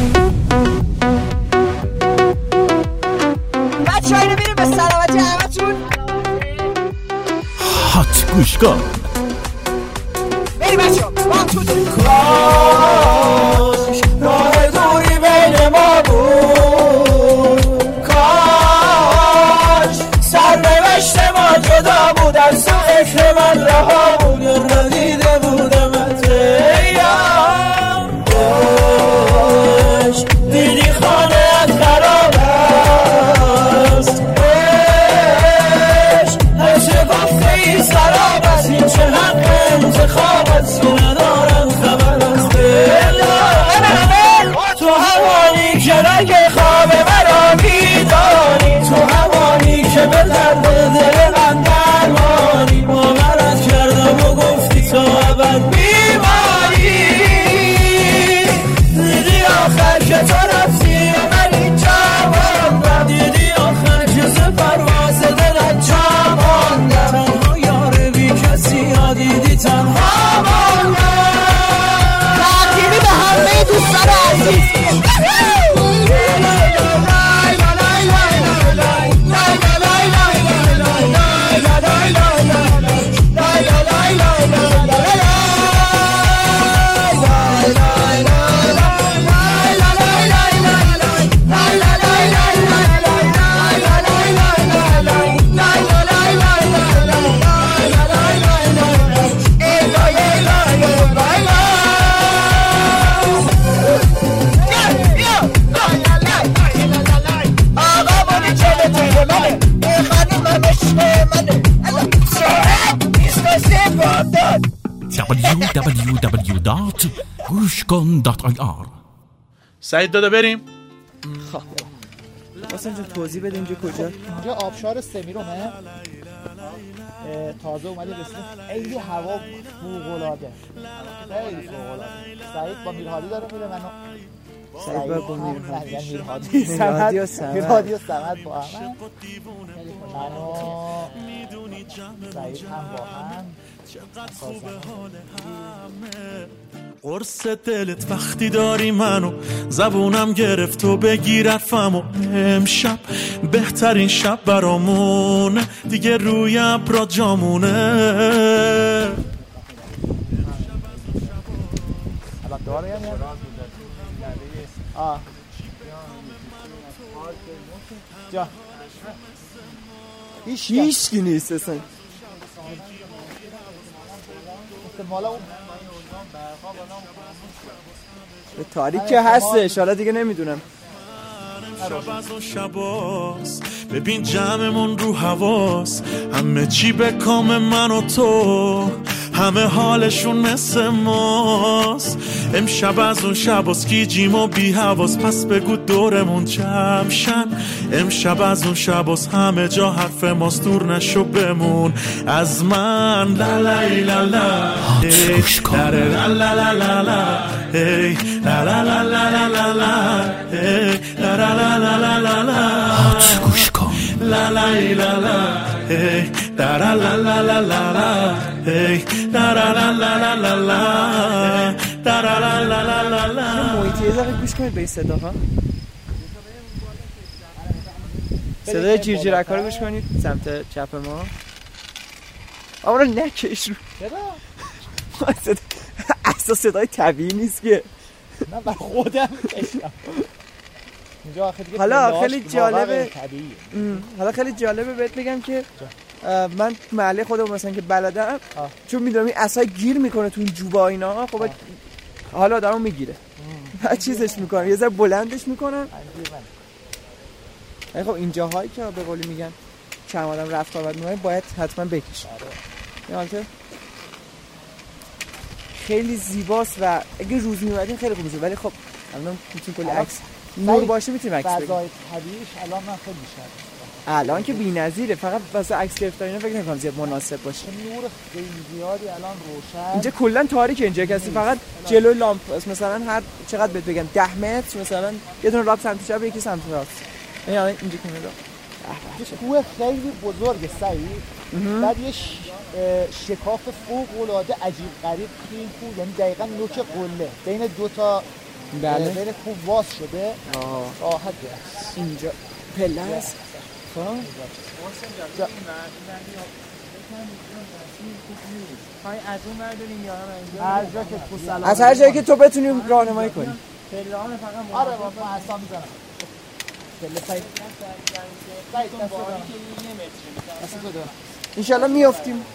بچه های رو میریم به سلامتی همتون. هات گوش کن. بریم بچه ها کاش راه دوری بین ما بود، کاش سرنوشت ما جدا بود، از تو فکر من رها بود یا ندیده بودمت یار. کاش دیدی خانه‌ات خراب است، هر چه گفته ای سراب است، این چه حق انتخاب است، ندارم خبر از دل. تو همانی که رنگ خواب مرا میدانی، تو همانی که به درد دل من درمانی، باورت کردم و گفتی تا ابد میمانی. دیدی آخر که تو رفتی و من اینجا ماندم، دیدی آخر که ز پرواز دلت جا ماندم، تنها یار بی کسی ها دیدی تنها ماندم. تقدیمی به همه دوستان عزیز. www.gushkon.ir. سعید دادا بریم. واسه اینجا توضیح بده اینجا کجا؟ اینجا آبشار سمیرومه، تازه اومده رسید. خیلی هوا فوق‌العاده، خیلی فوق‌العاده. سعید با میرهادی داره میره، منو سعید با میرهادی و سمد با هم، منو سعید هم با هم. قرص دلت وقتی داری منو، زبونم گرفت و بگیر حرفمو، امشب بهترین شب برامونه، دیگه روی ابرا جامونه. هیچ نیست اصلا. به تاریک که هستش، حالا دیگه نمیدونم. شب از اون شباست، ببین جمعمون رو حواس، همه چی به کام من و تو، همه حالشون مثل ماست. امشب از اون شباست گیجیم و بی حواس، پس بگو دورمون جمشن. امشب از اون شباست همه جا حرف ماست، دور نشو بمون از من. لا لا لا لا گوش کن. لا لا لا لا لا لا لا لا لا لا لا لا لا لا. هات گوش کن. لا لا لا لا hey la la la la la la hey la la la la la la la la la la la. محیطی یه دقیقه گوش کنید به این صدا ها. صدای جیرجیرک ها رو گوش کنید سمت چپ ما. اما رو نکش رو. چرا؟ اصلا صدای طبیعی نیست که. نه بر خودم کشم. حالا خیلی جالبه بهت بگم که من محله خودم مثلا که بلدم، چون میدونم این عصا گیر میکنه تو این جوبا اینا، خب حالا آدمو میگیره، بعد چیزش میکنم یه ذره بلندش میکنم. خب اینجاهایی که به قولی میگن کم آدم رفت آمد میکنه باید حتما بکشه. یعنی خیلی زیباست و اگه روز میومدین خیلی خوب میشه، ولی خب الان میتونیم کلی عکس نور باشه میتونیم عکس بگیریم. فضای طبیعیش الان من خیلی بیشتره، الان که بی‌نظیره، فقط واسه عکس گرفتن اینا فکر نمی‌کنم زیاد مناسب باشه. نور خیلی زیادی الان روشن. اینجا کلا تاریکه، اینجا کسی فقط جلوی لامپ مثلا هر چقدر بهت بگم 10 متر مثلا یه دونه راه سمت چپ یکی سمت راست. یعنی اینجا کنه یه کوه خیلی بزرگه سعید، بعد یه شکاف فوق العاده عجیب غریب توی این کوه، یعنی دقیقاً نوک قله بین دو تا بله. بین خوب واس شده راحت بیاد. اینجا پله است. خب از اون برداریم یا هر جا که تو سلام از هر جایی که تو بتونی راهنمایی کنی. پله‌ها فقط آره با اصلا میزنم پله سایت انشالله میافتیم.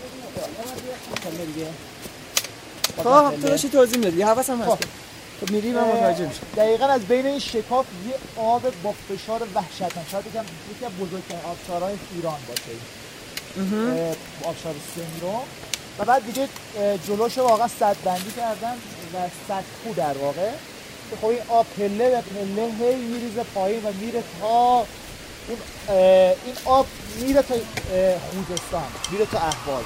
خب تو داشتی توضیح میدادی حواسم هست. خب میری من متوجه میشم. دقیقاً از بین این شکاف یه آب با فشار وحشتناک، شاید بگم یکی از بزرگترین آبشارهای ایران باشه. آبشار سمیرو. و بعد دیگه جلوش واقعا سدبندی کردن و سدخو در واقع که خب این آب پله به پله هی میریزه پایین و میره تا این آب میره تا خوزستان، میره تا اهواز.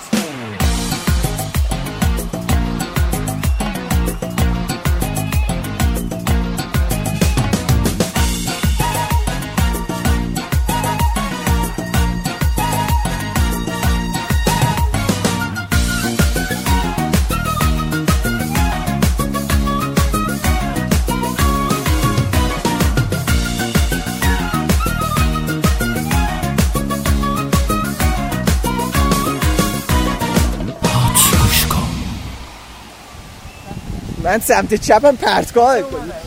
من سمت چپم پرتگاهه کنی. یه پله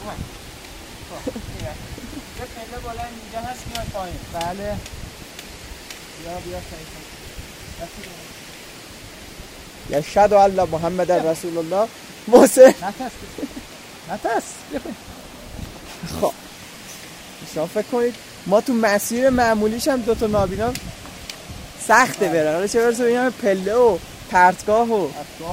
بالا اینجا هست میاد پایین. بله. بیا یشهد الله محمد رسول الله. محسن نترس. خب شما فکر کنید ما تو مسیر معمولیش هم دوتا نابینا سخته برن، حالا چه برسه این همه پله و پرتگاه و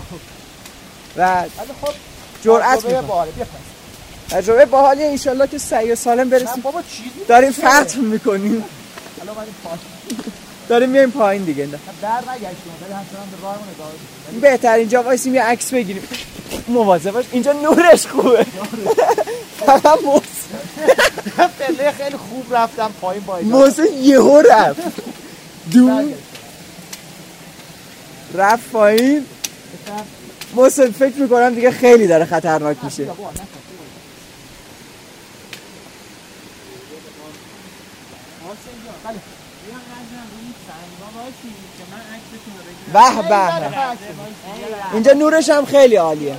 خب جرأت میکنم. تجربه باحالیه، انشالله که سعی و سالم برسیم. بابا چیزی داریم فتح میکنیم، الان اومدیم پایین. داریم میایم پایین دیگه. در نگشتیم ولی همچنان به راهمون ادامه میدیم. بهتر اینجا وایسیم یه عکس بگیریم. مواظب باش اینجا نورش خوبه. فقط محسن پله خیلی خوب رفتم پایین با اجازه. محسن یهو رفت دون رفت پایین. محسن فکر میکنم دیگه خیلی داره خطرناک میشه. به به اینجا نورش هم خیلی عالیه.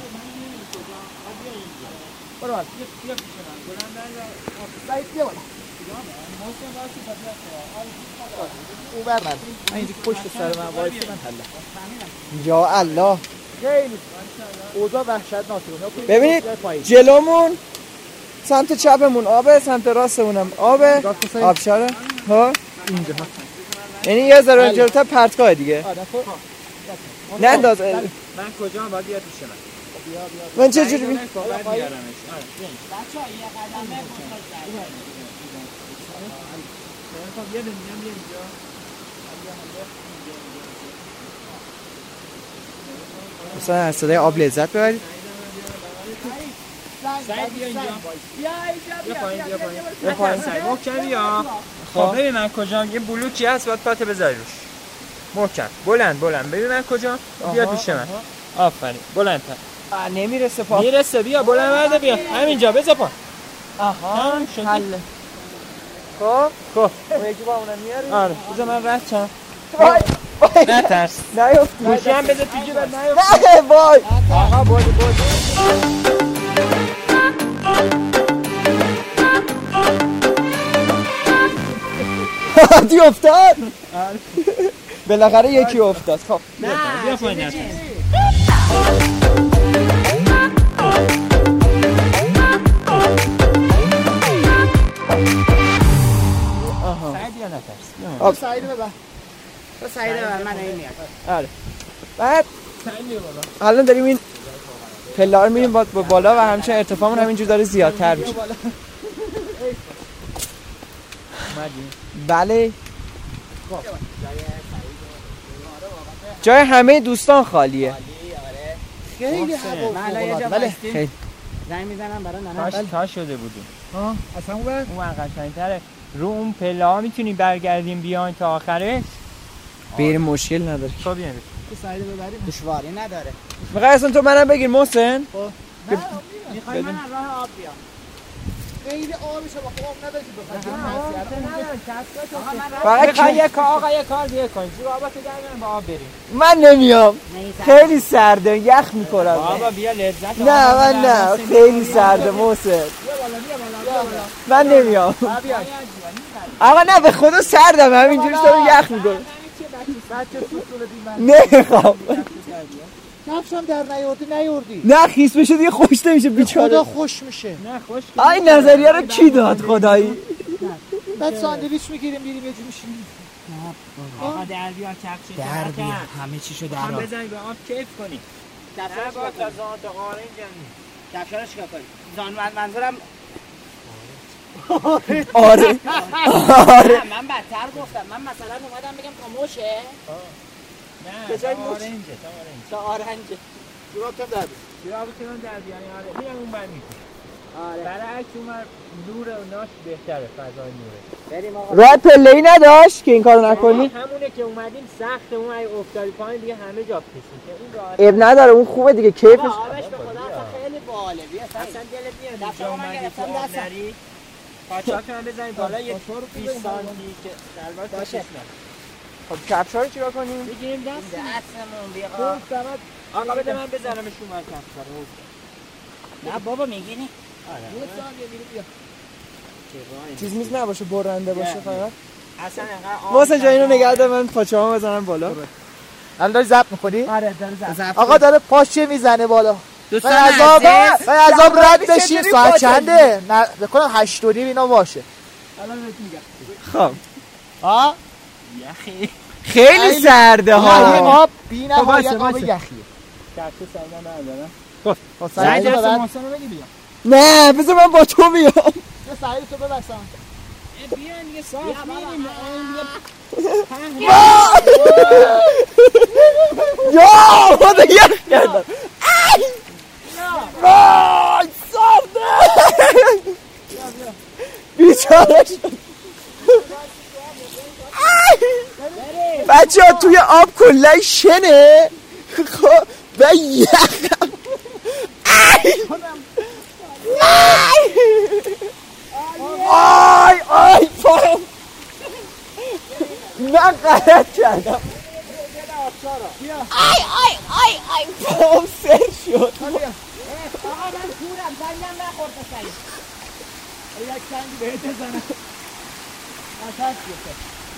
من اینجا پشت سر من وایسی من حله. یا الله خیلی اوضاع وحشتناکه. ببینید جلومون سمت چپمون آبه، سمت راستمونم آبه، آبشاره ها اینجا یعنی یه ذره جلوتر پرتگاه دیگه. نه انداز من کجا باید بیاد پیش من چه جوری من بچه‌ها یه قدمه مثلا از صدای آب لذت ببرید. سعید بیا اینجا. بیا پایین سعید محکم بیا. خب ببین من کجا، یه بلوکی هست باید پات بذاری روش محکم. بلند ببین من کجا. بیا پیش من. آفرین بلندتر. نمیرسه پا. میرسه. بیا بلند ورده بیا همینجا بذار پا. آها حل. خب اون یکی با اونم میاری. آره بذار من رد شم. نترس. نیفتی گوشی هم بذار تو جیبت نیفتی. نه وای آقا بود دی افتاد. بالاخره یکی افتاد. خب بیا پایین نترس. سعید یا نترس. سعید ببر. تو سعید ببر من این میاد. آره بعد الان داریم این پله ها رو میریم با بالا و همچنین ارتفاعمون همینجور داره زیادتر میشه. بله جای همه دوستان خالیه. خیلی هوا من الان یه جا بله بستیم زنگ میزنم برای ننه. تا شده بودیم اصلا اون قشنگ‌تره. رو اون پله ها میتونیم برگردیم بیاین تا آخرش. بریم مشکل نداره. خب بیاین سعید ببریم دشواری نداره. میخوای اصلا تو منم بگیر محسن. میخوای من از راه آب بیام خیلی آبشه با خواب نداری که بخواد فقط میخوای یک کار دیگه کنیم جور آباتو درمیان با آب بریم. من نمیام خیلی سرده یخ میکنم. بابا بیا لذت. نه من نه خیلی سرده محسن. من نمیام. آقا نه به خدا سردم همینجوری دارم یخ میکنم. نمیخوام. کفشم در نیوردی نه خیس بشه دیگه خوش نمیشه بیچاره. خدا خوش میشه. نه خوش. آی نظریه رو کی داد خدایی؟ بعد ساندویچ میگیریم میریم یه جور میشینیم. آقا در بیار کفش در بیا همه چیشو در هم آب بزنی به آب کیف کنی. کفشاش با تازانت آرنج یعنی کفشاش چیکار کنی منظورم آره من بدتر گفتم من مثلا اومدم بگم خاموشه نه تا آرنجه تا آرنجه جورابتم در جورابتون در بیاری آره میرم اون بر میکنم. آره برعکس اونور نور و ناش بهتره فضای نوره. بریم آقا راه پله‌ای نداشت که این کارو نکنی؟ همونه که اومدیم سخت اون ای افتادی پایین دیگه همه جا پیسیم که اون راحت. اب نداره اون خوبه دیگه کیفش. آبش به خدا اصلا خیلی باله بیا اصلا دلت میاد دفعه من گرفتم دستم پاچه‌هاتون هم بزنید بالا یه 20 سانتی که شلوار باشه. خب کفشا رو چیکار کنیم؟ بگیریم دستمون بیا آقا بده من بزنمش اون ور کفشا رو. نه بابا میگینی چیز میز نباشه برنده باشه فقط. اصلا انقدر واسه جای اینو نگه دار من پاچه‌هامو بزنم بالا. الان داری ضبط می‌کنی؟ آره داره ضبط. آقا داره پاشه میزنه بالا. دوستان عذاب رد بشین ساعت چنده؟ نه بکنم 8:30 اینا باشه. الان بهت میگم. خب. ها؟ یخی خیلی سرده این ها. آب بی‌نهایت آب یخیه. کفش ساینا ندارم. خب سعی سعید دست بعد محسن رو بگی بیا. نه بذار من با تو بیام. یه سعید تو ببسم. بیا دیگه صاف میریم. یا خدا یخ کردم. وای سرده. بیچاره شد. بچه ها توی آب کلای شنه خب و یخم آی پایم من غلط کردم آی پایم سر شد آقا من کورم زنگم نخورد سعید یک سنگی بهت بزنم. اساس گفت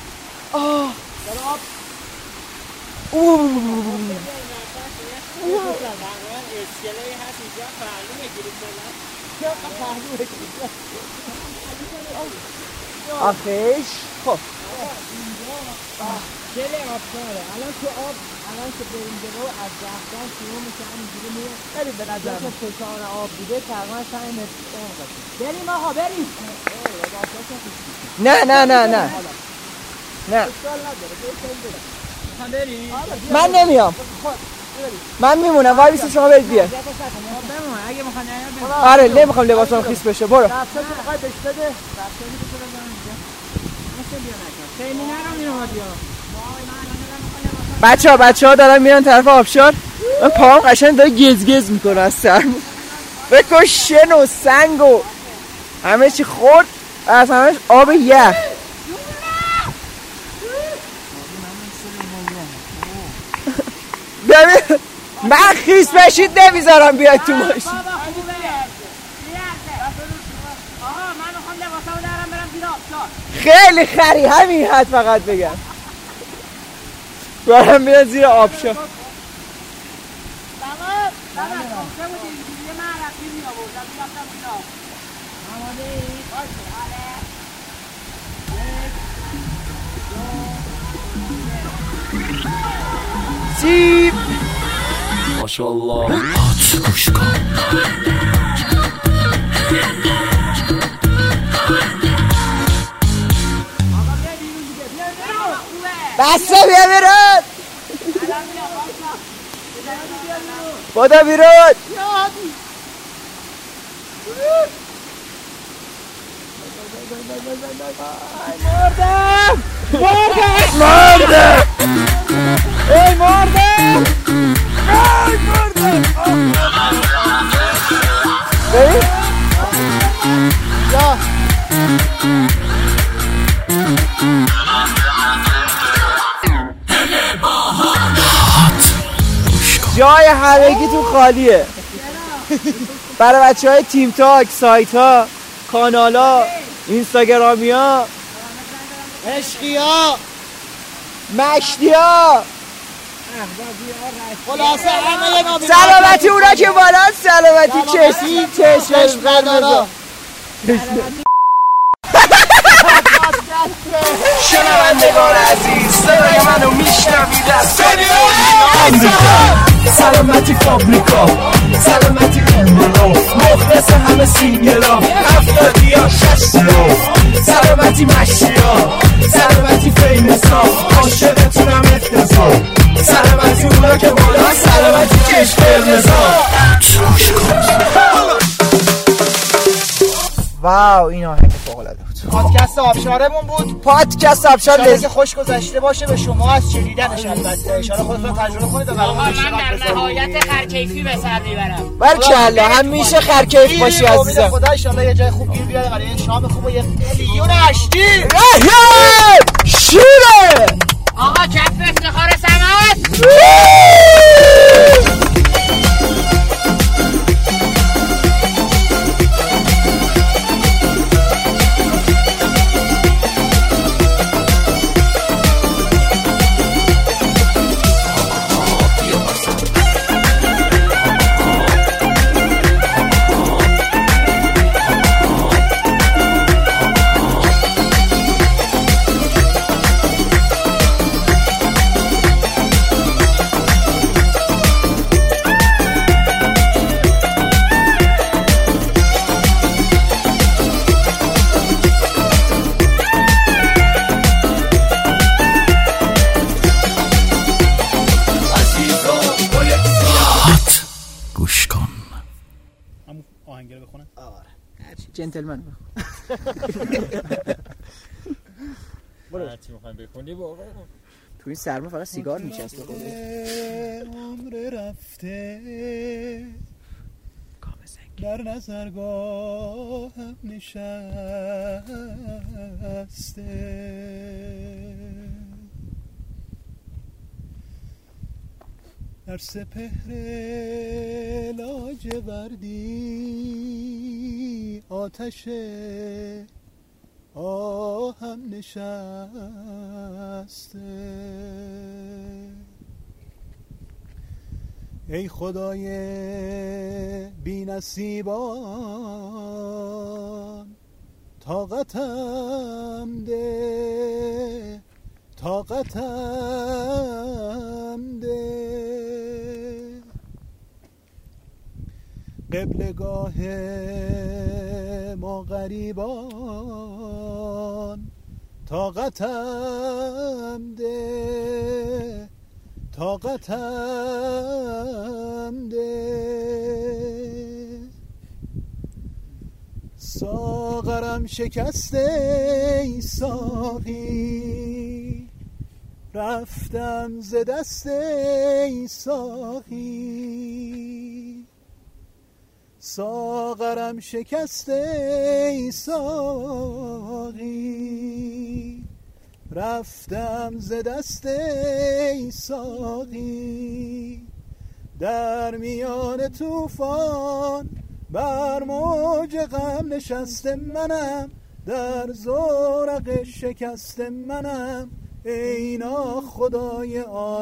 اسکله‌ای هست اینجا معلومه گیرید آخیش خب گله آبشاره الان تو آب الان که بریم جلو از دهستان شروع میشه همینجوری میره بریم به نظر که فشار آب بوده تقریبا 5 متر عمقه. بریم آقا بریم. نه من نمیام من میمونم وای بیست شما برید بیا. اگه میخوان آره نمیخوام لباسم خیس بشه برو. بچه ها دارن میرن طرف آبشار. من پاهم قشنگ داره گز میکنه از سرم. بکن شن و سنگ و همه چی خورد از همش آب یخ. ببین من خیس بشید نمیذارم بیاید تو ماشین. آقا من میخوام لباسمو درم برم زیر آبشار. خیلی خری همین حد فقط بگم برم میرن زیر آبشار. بابا گفته بودی یه من رفتی می آوردم میرفتم زیر آب. آماده ای؟ باشه سیب ماشاءالله پات گوش کن بسته بیا بیرون بادا بیرون مردم ای مردم یا جای همگی تو خالیه. برای بچه های تیم تاک، سایت ها، کانال ها، اینستاگرامی ها، عشقی ها، مشتی ها، خلاصه همه نابینا سلامتی اونا که بالا، سلامتی چشم قرمزا. شنوندگان عزیز صدای منو میشنوید از سلامتی فابریکا، سلامتی انبلو، مختص همه سینگلا، 70 یا 60 رو، سلامتی مشیا، سلامتی فیمسا، عاشقتونم افتضاح، سلامتی اونا که بالا، سلامتی چشم قرمزا. واو این آهنگ فوق‌العاده بود. پادکست آبشارمون بود. پادکست آبشار ان که خوش گذشته باشه به شما از شنیدنش. البته ان شاء الله خودتون تجربه کنید و برامون من در نهایت خرکیفی به سر میبرم. بارکالله همیشه خرکیف باشی عزیزم. خدا ان شاء الله یه جای خوب گیر بیاره برای یه شام خوب و یه میلیون اشتی. شیره آقا کف افتخار سماوات. جنتلمن برو هرچی میخوایم بخونی با تو این سرما فقط سیگار میچسته. عمر رفته در نظرگاهم نشسته، در سپهر لاجوردی آتش آهم نشسته. ای خدای بی نصیبان طاقتم ده، طاقتم ده. قبلگاه ما غریبان طاقتم ده، طاقتم ده. ساغرم شکسته ای ساقی، رفتم ز دست ای ساقی. ساغرم شکسته ای ساقی، رفتم ز دست ای ساقی. در میان طوفان بر موج غم نشسته منم، در زورق شکست منم ای ناخدای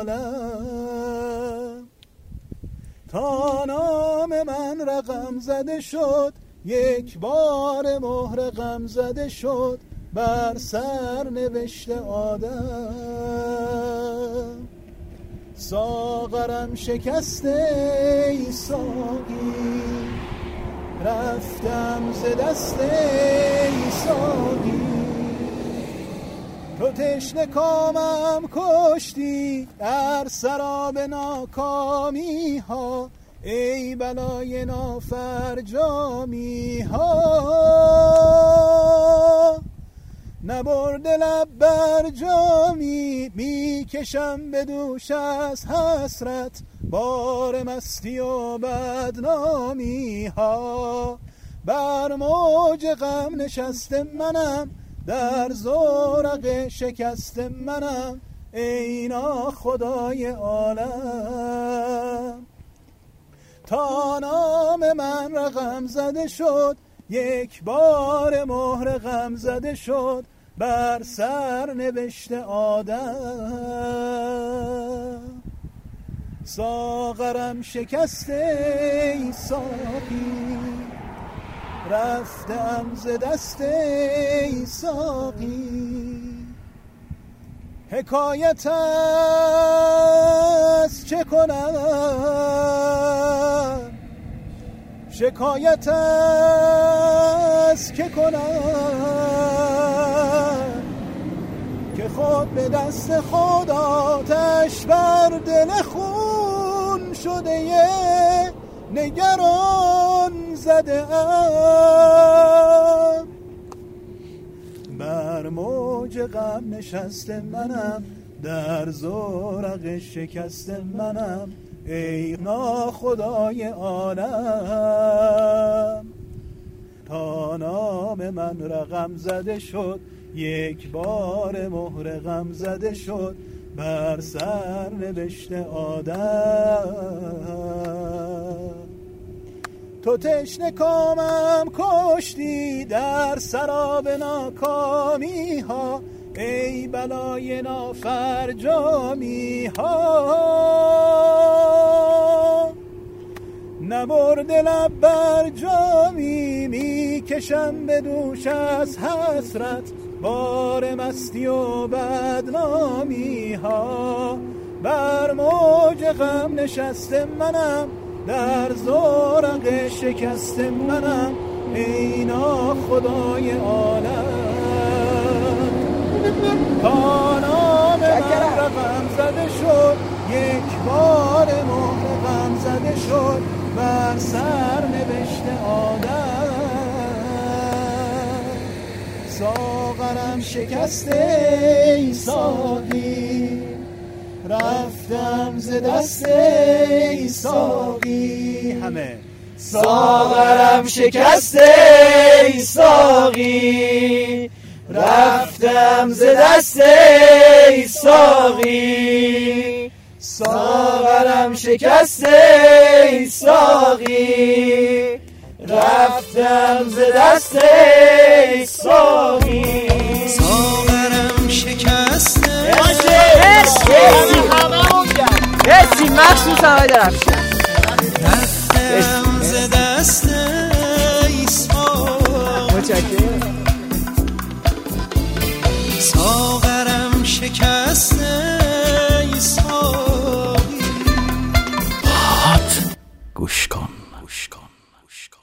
عالم. تا نام من رقم زده شد، یک بار مهر غم زده شد بر سر نوشته آدم. ساغرم شکسته ای ساقی، رفتم ز دست ای ساقی. تو تشنه کامم کشتی در سراب ناکامی ها، ای بلای نافرجامی ها. نبرده لب بر جامی، میکشم به دوش از حسرت بار مستی و بدنامی ها. بر موج غم نشسته منم، در زورق شکست منم، ای ناخدای عالم. تا نام من رقم زده شد، یک بار مهر غم زده شد بر سر نوشته آدم. ساغرم شکسته ای ساقی، رفتم ز دست ای ساقی. حکایت است چه کنم، شکایت است که کنم، که خود به دست خود آتش بر دل خون شده نگران زده ام. بر موج غم نشسته منم، در زورق شکست منم، ای ناخدای عالم. تا نام من رقم زده شد، یک بار مهر غم زده شد بر سر نوشته آدم. تو تشنه کامم کشتی در سراب ناکامی ها، ای بلای نافرجامی ها. نبرد لب بر جامی میکشم به دوش از حسرت، بار مستی و بدنامی ها. بر موج غم نشسته منم، در زورق شکست منم، ای ناخدای عالم. تا نام من رقم زده شد، یک بار مهر غم زده شد بر سر نوشته آدم. ساغرم شکسته ای ساقی، رفتم ز دست ای ساقی. همه ساغرم شکسته ای ساقی، رفتم ز دست ای ساقی. ساغرم شکسته ای ساقی، رفتم ز دست ای ساقی. ساغرم شکسته مرسی مخصوص همه درفشن. رفتم ز دست ای ساقی، متشکرم. ساغرم شکسته ای ساقی. گوش کن.